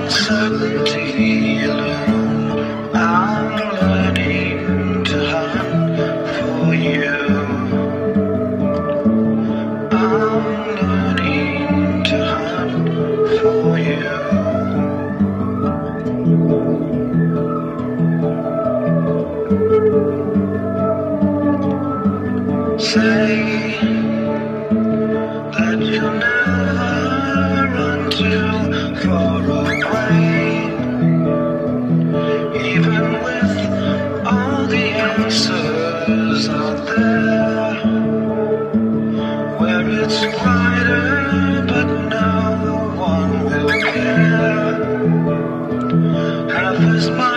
uncertainty alone. I'm learning to hunt for you. I'm learning to hunt for you. Say that you'll never run too far away, even with all the answers out there, where it's brighter but no one will care half as much